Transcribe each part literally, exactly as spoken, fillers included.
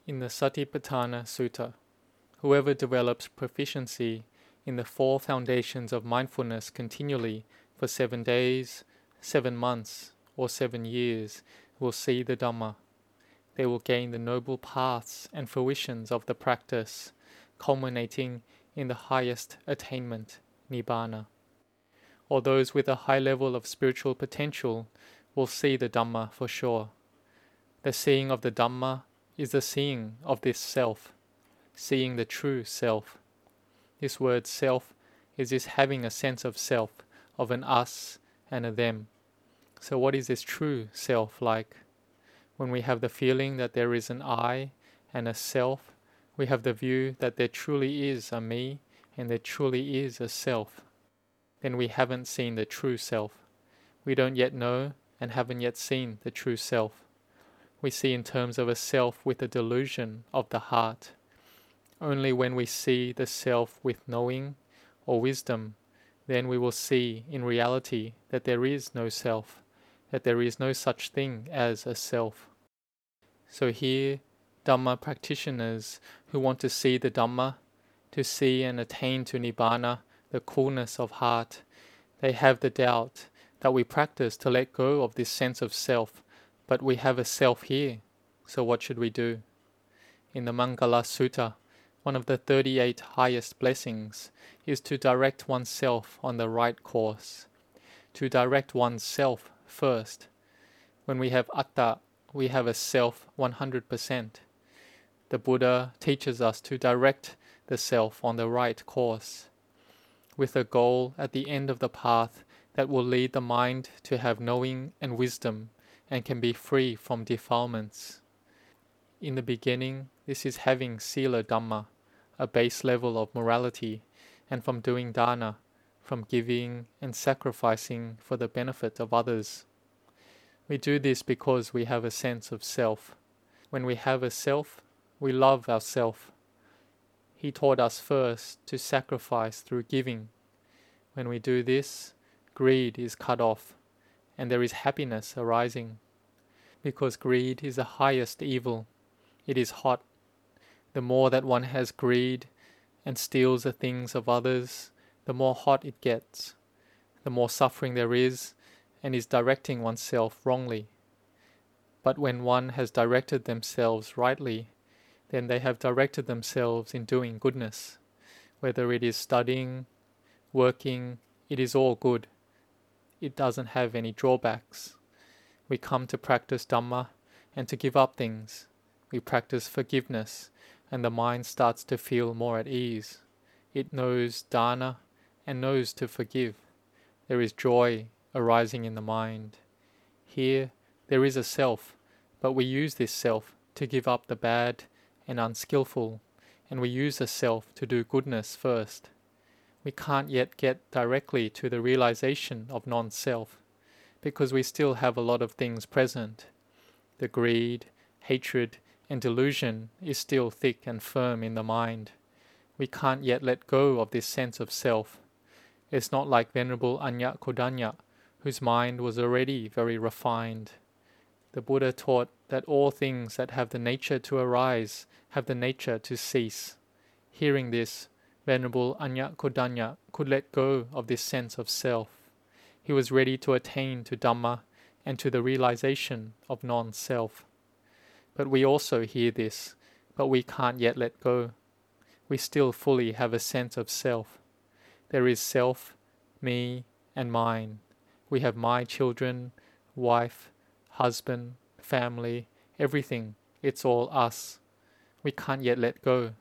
In the Satipatthana Sutta, whoever develops proficiency in the four foundations of mindfulness continually for seven days, seven months, or seven years will see the Dhamma. They will gain the noble paths and fruitions of the practice, culminating in the highest attainment, Nibbana. Or those with a high level of spiritual potential will see the Dhamma for sure. The seeing of the Dhamma is the seeing of this self, seeing the true self. This word self is this having a sense of self, of an us and a them. So what is this true self like? When we have the feeling that there is an I and a self, we have the view that there truly is a me and there truly is a self. Then we haven't seen the true self. We don't yet know and haven't yet seen the true self. We see in terms of a self with a delusion of the heart. Only when we see the self with knowing or wisdom, then we will see in reality that there is no self, that there is no such thing as a self. So here, Dhamma practitioners who want to see the Dhamma, to see and attain to Nibbana, the coolness of heart, they have the doubt that we practice to let go of this sense of self, but we have a self here, so what should we do? In the Mangala Sutta, one of the thirty-eight highest blessings is to direct oneself on the right course, to direct oneself first. When we have atta, we have a self one hundred percent. The Buddha teaches us to direct the self on the right course, with a goal at the end of the path that will lead the mind to have knowing and wisdom and can be free from defilements. In the beginning, this is having Sila Dhamma, a base level of morality, and from doing dana, from giving and sacrificing for the benefit of others. We do this because we have a sense of self. When we have a self, we love ourself. He taught us first to sacrifice through giving. When we do this, greed is cut off, and there is happiness arising. Because greed is the highest evil. It is hot. The more that one has greed and steals the things of others, the more hot it gets, the more suffering there is, and is directing oneself wrongly. But when one has directed themselves rightly, then they have directed themselves in doing goodness. Whether it is studying, working, it is all good. It doesn't have any drawbacks. We come to practice Dhamma and to give up things. We practice forgiveness, and the mind starts to feel more at ease. It knows dana and knows to forgive. There is joy arising in the mind. Here, there is a self, but we use this self to give up the bad and unskillful, and we use the self to do goodness first. We can't yet get directly to the realization of non-self, because we still have a lot of things present. The greed, hatred, and delusion is still thick and firm in the mind. We can't yet let go of this sense of self. It's not like Venerable Anya Kodanya, whose mind was already very refined. The Buddha taught that all things that have the nature to arise have the nature to cease. Hearing this, Venerable Anya Kodanya could let go of this sense of self. He was ready to attain to Dhamma and to the realization of non-self. But we also hear this, but we can't yet let go. We still fully have a sense of self. There is self, me, and mine. We have my children, wife, husband, family, everything. It's all us. We can't yet let go.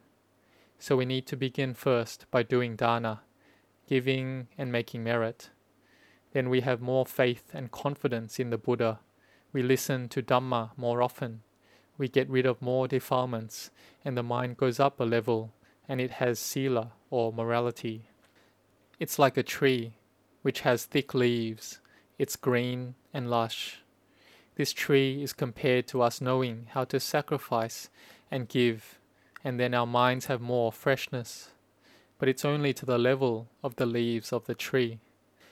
So we need to begin first by doing dana, giving and making merit. Then we have more faith and confidence in the Buddha. We listen to Dhamma more often. We get rid of more defilements, and the mind goes up a level, and it has sila, or morality. It's like a tree, which has thick leaves. It's green and lush. This tree is compared to us knowing how to sacrifice and give, and then our minds have more freshness. But it's only to the level of the leaves of the tree.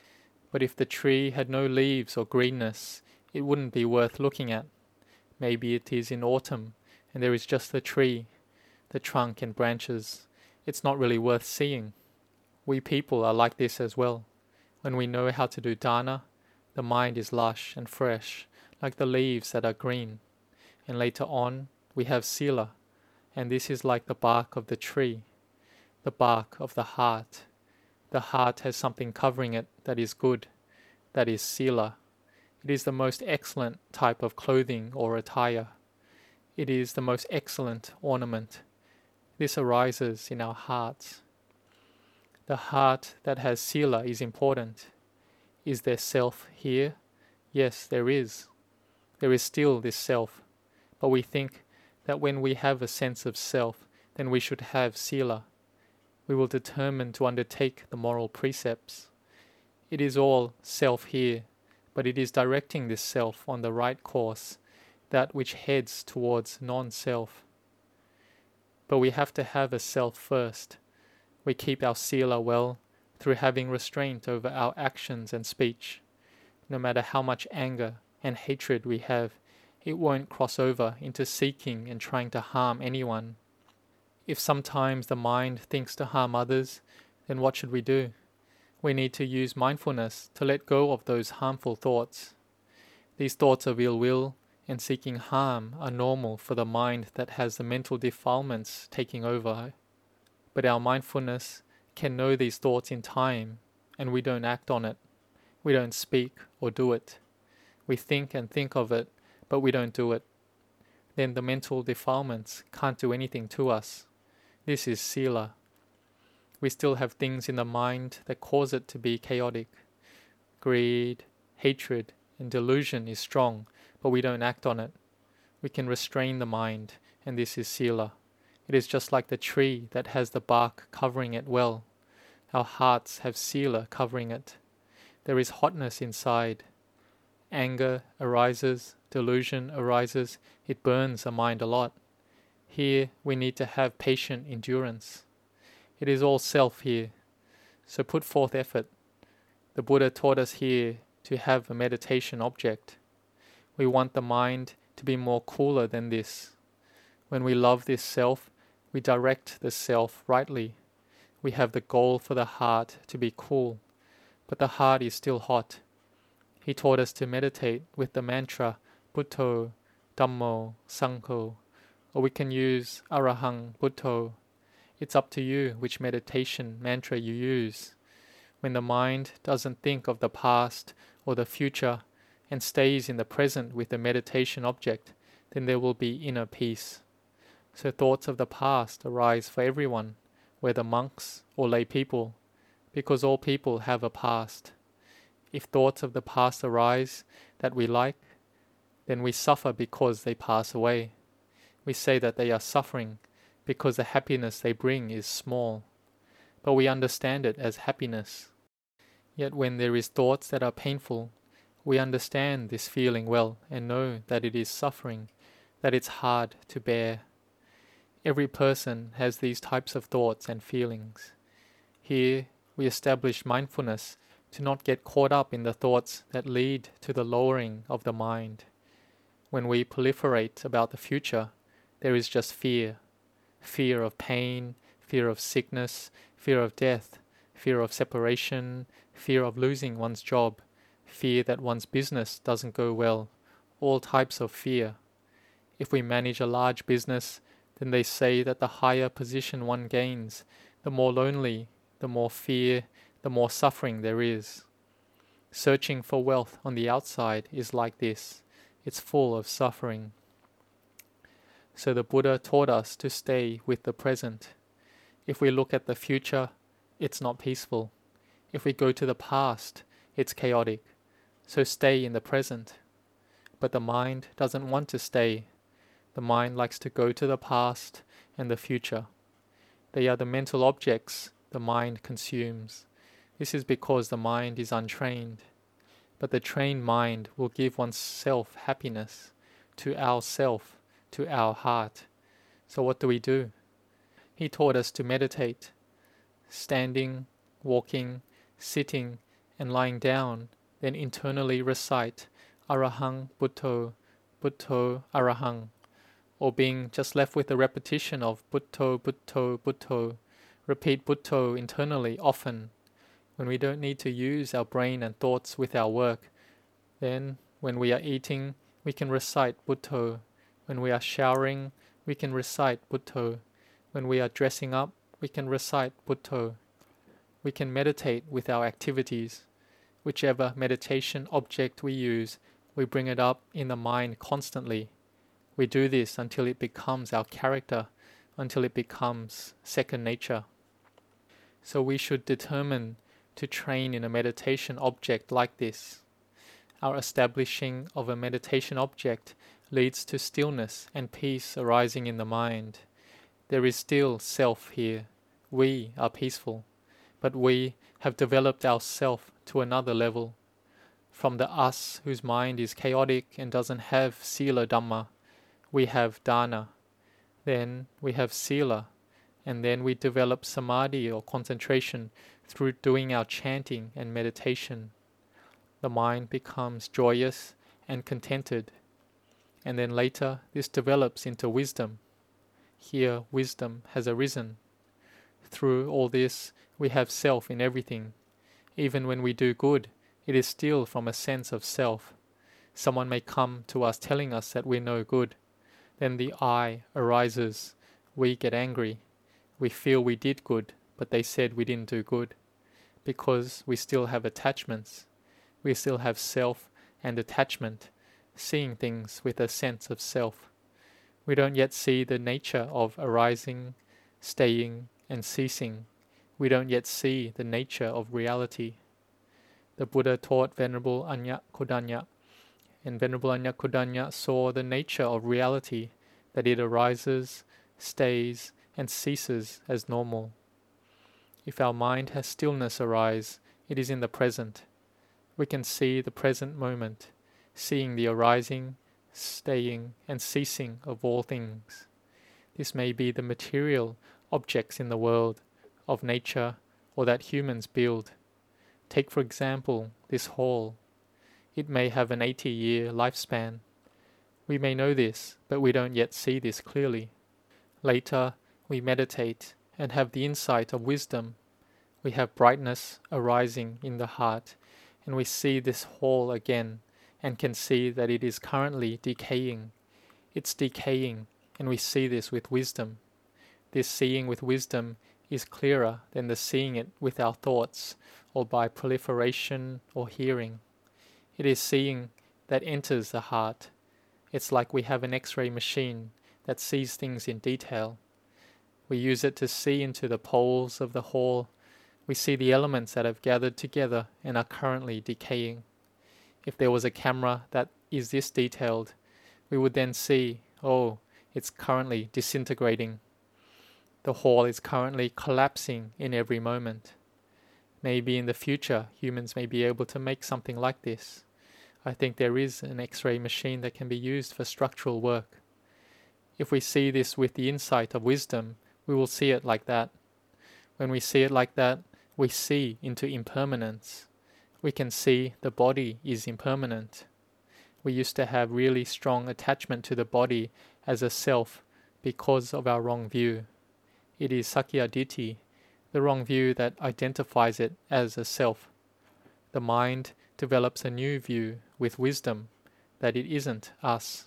But if the tree had no leaves or greenness, it wouldn't be worth looking at. Maybe it is in autumn, and there is just the tree, the trunk and branches. It's not really worth seeing. We people are like this as well. When we know how to do dana, the mind is lush and fresh, like the leaves that are green. And later on, we have sila, and this is like the bark of the tree, the bark of the heart. The heart has something covering it that is good, that is sila. It is the most excellent type of clothing or attire. It is the most excellent ornament. This arises in our hearts. The heart that has sila is important. Is there self here? Yes, there is. There is still this self. But we think that when we have a sense of self, then we should have sila. We will determine to undertake the moral precepts. It is all self here, but it is directing this self on the right course, that which heads towards non-self. But we have to have a self first. We keep our sila well through having restraint over our actions and speech. No matter how much anger and hatred we have, it won't cross over into seeking and trying to harm anyone. If sometimes the mind thinks to harm others, then what should we do? We need to use mindfulness to let go of those harmful thoughts. These thoughts of ill will and seeking harm are normal for the mind that has the mental defilements taking over. But our mindfulness can know these thoughts in time, and we don't act on it. We don't speak or do it. We think and think of it, but we don't do it. Then the mental defilements can't do anything to us. This is sila. We still have things in the mind that cause it to be chaotic. Greed, hatred, and delusion is strong, but we don't act on it. We can restrain the mind, and this is sila. It is just like the tree that has the bark covering it well. Our hearts have sila covering it. There is hotness inside. Anger arises, delusion arises, it burns the mind a lot. Here we need to have patient endurance. It is all self here, so put forth effort. The Buddha taught us here to have a meditation object. We want the mind to be more cooler than this. When we love this self, we direct the self rightly. We have the goal for the heart to be cool, but the heart is still hot. He taught us to meditate with the mantra Buddho, Dhammo, Sangho, or we can use Arahang Buddho. It's up to you which meditation mantra you use. When the mind doesn't think of the past or the future and stays in the present with the meditation object, then there will be inner peace. So thoughts of the past arise for everyone, whether monks or lay people, because all people have a past. If thoughts of the past arise that we like, then we suffer because they pass away. We say that they are suffering because the happiness they bring is small, but we understand it as happiness. Yet when there is thoughts that are painful, we understand this feeling well and know that it is suffering, that it's hard to bear. Every person has these types of thoughts and feelings. Here we establish mindfulness to not get caught up in the thoughts that lead to the lowering of the mind. When we proliferate about the future, there is just fear. Fear of pain, fear of sickness, fear of death, fear of separation, fear of losing one's job, fear that one's business doesn't go well, all types of fear. If we manage a large business, then they say that the higher position one gains, the more lonely, the more fear, the more suffering there is. Searching for wealth on the outside is like this. It's full of suffering. So the Buddha taught us to stay with the present. If we look at the future, it's not peaceful. If we go to the past, it's chaotic. So stay in the present. But the mind doesn't want to stay. The mind likes to go to the past and the future. They are the mental objects the mind consumes. This is because the mind is untrained. But the trained mind will give oneself happiness, to our self, to our heart. So what do we do? He taught us to meditate. Standing, walking, sitting, and lying down, then internally recite Arahang Buddho, Buddho Arahang, or being just left with a repetition of Butto, Butto, Butto. Repeat Butto internally often, when we don't need to use our brain and thoughts with our work. Then, when we are eating, we can recite Butto. When we are showering, we can recite Butto. When we are dressing up, we can recite Butto. We can meditate with our activities. Whichever meditation object we use, we bring it up in the mind constantly. We do this until it becomes our character, until it becomes second nature. So we should determine to train in a meditation object like this. Our establishing of a meditation object leads to stillness and peace arising in the mind. There is still self here. We are peaceful, but we have developed our self to another level. From the us whose mind is chaotic and doesn't have Sila Dhamma, we have Dana. Then we have Sila, and then we develop Samadhi or concentration through doing our chanting and meditation. The mind becomes joyous and contented, and then later this develops into wisdom. Here wisdom has arisen. Through all this we have self in everything. Even when we do good, it is still from a sense of self. Someone may come to us telling us that we're no good. Then the I arises. We get angry. We feel we did good, but they said we didn't do good. Because we still have attachments. We still have self and attachment, seeing things with a sense of self. We don't yet see the nature of arising, staying, and ceasing. We don't yet see the nature of reality. The Buddha taught Venerable Anya Kodanya, and Venerable Anya Kodanya saw the nature of reality, that it arises, stays, and ceases as normal. If our mind has stillness arise, it is in the present. We can see the present moment, seeing the arising, staying, and ceasing of all things. This may be the material objects in the world, of nature, or that humans build. Take for example this hall. It may have an eighty-year lifespan. We may know this, but we don't yet see this clearly. Later, we meditate and have the insight of wisdom. We have brightness arising in the heart, and we see this hall again, and can see that it is currently decaying. It's decaying, and we see this with wisdom. This seeing with wisdom is clearer than the seeing it with our thoughts, or by proliferation or hearing. It is seeing that enters the heart. It's like we have an X-ray machine that sees things in detail. We use it to see into the poles of the hall. We see the elements that have gathered together and are currently decaying. If there was a camera that is this detailed, we would then see, oh, it's currently disintegrating. The hall is currently collapsing in every moment. Maybe in the future, humans may be able to make something like this. I think there is an X-ray machine that can be used for structural work. If we see this with the insight of wisdom, we will see it like that. When we see it like that, we see into impermanence. We can see the body is impermanent. We used to have really strong attachment to the body as a self because of our wrong view. It is Sakkaya Ditthi, the wrong view that identifies it as a self. The mind develops a new view with wisdom that it isn't us.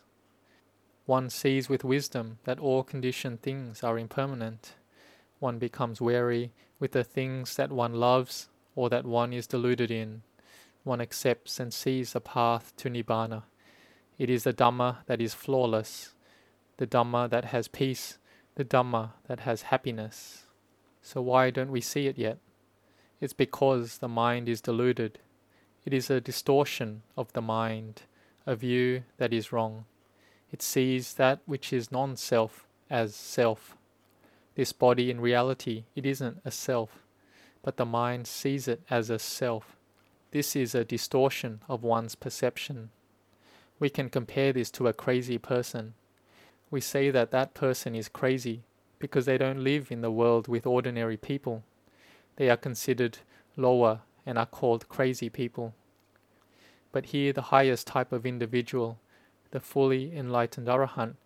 One sees with wisdom that all conditioned things are impermanent. One becomes wary with the things that one loves or that one is deluded in. One accepts and sees the path to Nibbana. It is the Dhamma that is flawless, the Dhamma that has peace, the Dhamma that has happiness. So why don't we see it yet? It's because the mind is deluded. It is a distortion of the mind, a view that is wrong. It sees that which is non-self as self. This body in reality, it isn't a self, but the mind sees it as a self. This is a distortion of one's perception. We can compare this to a crazy person. We say that that person is crazy because they don't live in the world with ordinary people. They are considered lower and are called crazy people. But here the highest type of individual, the fully enlightened Arahant,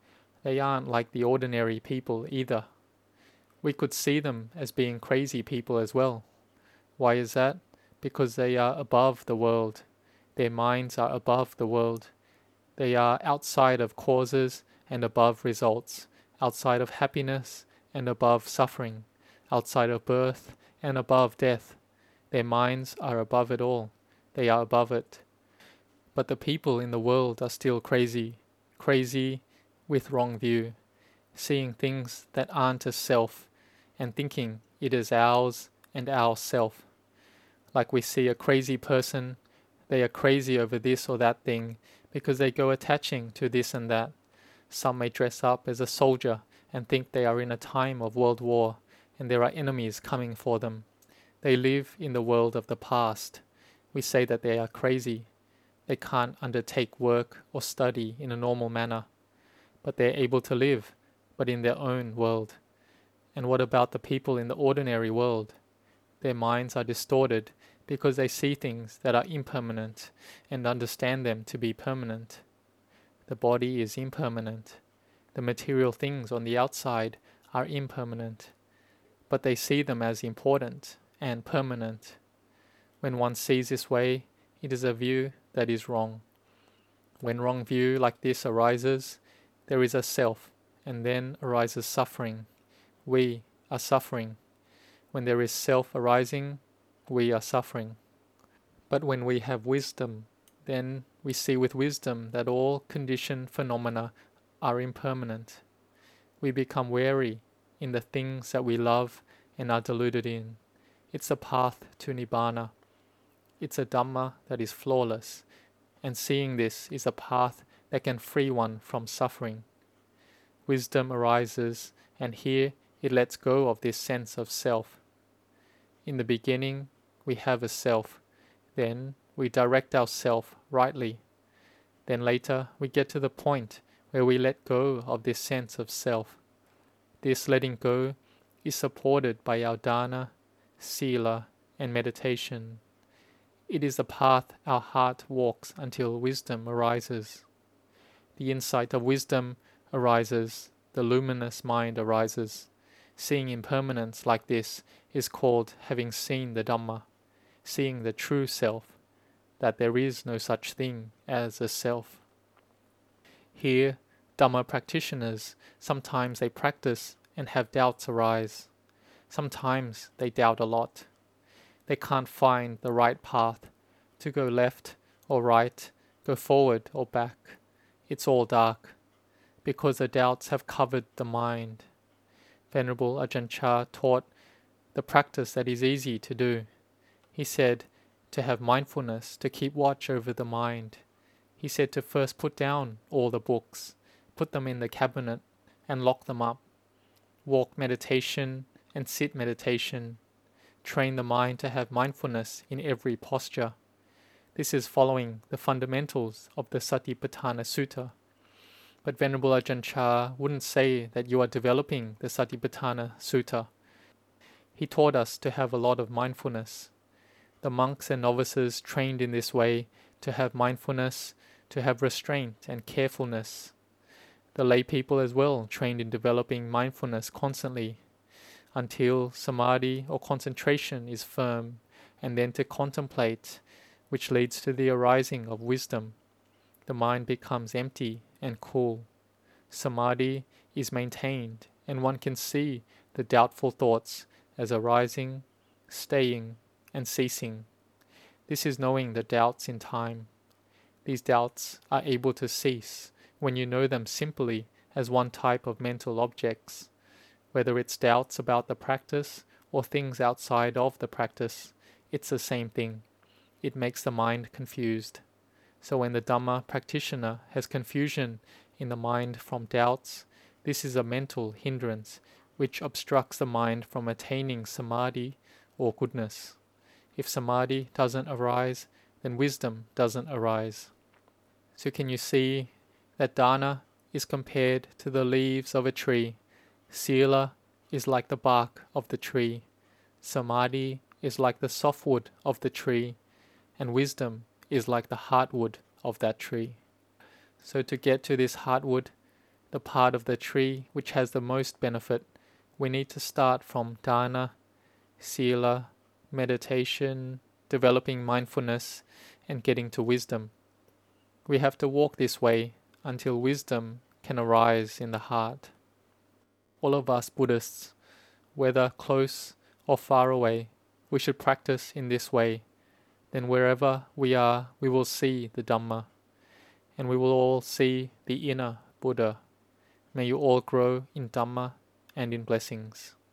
They aren't like the ordinary people either. We could see them as being crazy people as well. Why is that? Because they are above the world. Their minds are above the world. They are outside of causes and above results, outside of happiness and above suffering, outside of birth and above death. Their minds are above it all. They are above it. But the people in the world are still crazy, crazy with wrong view, seeing things that aren't as self and thinking it is ours and our self. Like we see a crazy person, they are crazy over this or that thing because they go attaching to this and that. Some may dress up as a soldier and think they are in a time of world war and there are enemies coming for them. They live in the world of the past. We say that they are crazy. They can't undertake work or study in a normal manner, but they're able to live, but in their own world. And what about the people in the ordinary world? Their minds are distorted because they see things that are impermanent and understand them to be permanent. The body is impermanent. The material things on the outside are impermanent, but they see them as important and permanent. When one sees this way, it is a view that is wrong. When wrong view like this arises, there is a self, and then arises suffering. We are suffering. When there is self arising, we are suffering. But when we have wisdom, then we see with wisdom that all conditioned phenomena are impermanent. We become wary in the things that we love and are deluded in. It's a path to Nibbana. It's a Dhamma that is flawless, and seeing this is a path that can free one from suffering. Wisdom arises, and here it lets go of this sense of self. In the beginning, we have a self. Then we direct ourself rightly. Then later, we get to the point where we let go of this sense of self. This letting go is supported by our dana, sila, and meditation. It is the path our heart walks until wisdom arises. The insight of wisdom arises, the luminous mind arises. Seeing impermanence like this is called having seen the Dhamma, seeing the true self, that there is no such thing as a self. Here, Dhamma practitioners, sometimes they practice and have doubts arise. Sometimes they doubt a lot. They can't find the right path, to go left or right, go forward or back. It's all dark, because the doubts have covered the mind. Venerable Ajahn Chah taught the practice that is easy to do. He said to have mindfulness, to keep watch over the mind. He said to first put down all the books, put them in the cabinet and lock them up. Walk meditation and sit meditation. Train the mind to have mindfulness in every posture. This is following the fundamentals of the Satipatthana Sutta. But Venerable Ajahn Chah wouldn't say that you are developing the Satipatthana Sutta. He taught us to have a lot of mindfulness. The monks and novices trained in this way to have mindfulness, to have restraint and carefulness. The lay people as well trained in developing mindfulness constantly until samadhi or concentration is firm, and then to contemplate, which leads to the arising of wisdom. The mind becomes empty and cool. Samadhi is maintained, and one can see the doubtful thoughts as arising, staying, and ceasing. This is knowing the doubts in time. These doubts are able to cease when you know them simply as one type of mental objects. Whether it's doubts about the practice or things outside of the practice, it's the same thing. It makes the mind confused. So when the Dhamma practitioner has confusion in the mind from doubts, this is a mental hindrance which obstructs the mind from attaining samadhi or goodness. If samadhi doesn't arise, then wisdom doesn't arise. So can you see that dana is compared to the leaves of a tree, sila is like the bark of the tree, samadhi is like the softwood of the tree, and wisdom is like the heartwood of that tree. So to get to this heartwood, the part of the tree which has the most benefit, we need to start from dana, sila, meditation, developing mindfulness, and getting to wisdom. We have to walk this way until wisdom can arise in the heart. All of us Buddhists, whether close or far away, we should practice in this way. Then wherever we are, we will see the Dhamma, and we will all see the inner Buddha. May you all grow in Dhamma and in blessings.